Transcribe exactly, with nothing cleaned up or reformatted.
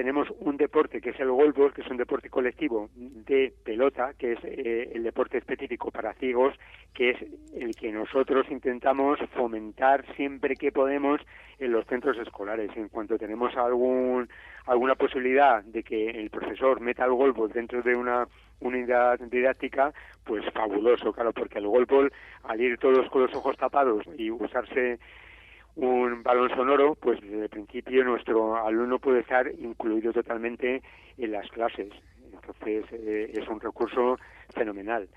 tenemos un deporte que es el golbol, que es un deporte colectivo de pelota, que es eh, el deporte específico para ciegos, que es el que nosotros intentamos fomentar siempre que podemos en los centros escolares. En cuanto tenemos algún alguna posibilidad de que el profesor meta el golbol dentro de una unidad didáctica, pues fabuloso, claro, porque el golbol, al ir todos con los ojos tapados y usarse un balón sonoro, pues desde el principio nuestro alumno puede estar incluido totalmente en las clases. Entonces eh, es un recurso fenomenal.